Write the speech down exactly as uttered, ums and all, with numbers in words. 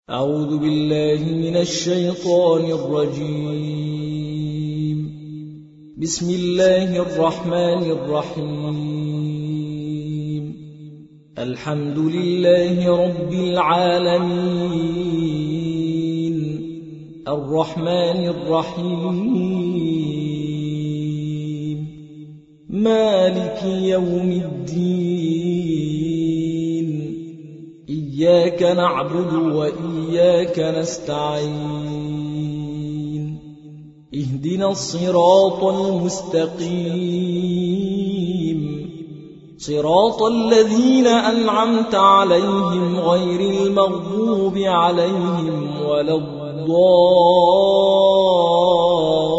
أعوذ بالله من الشيطان الرجيم. بسم الله الرحمن الرحيم. الحمد لله رب العالمين الرحمن الرحيم مالك يوم الدين إياك نعبد وإياك نستعين اهدنا الصراط المستقيم صراط الذين أنعمت عليهم غير المغضوب عليهم ولا الضالين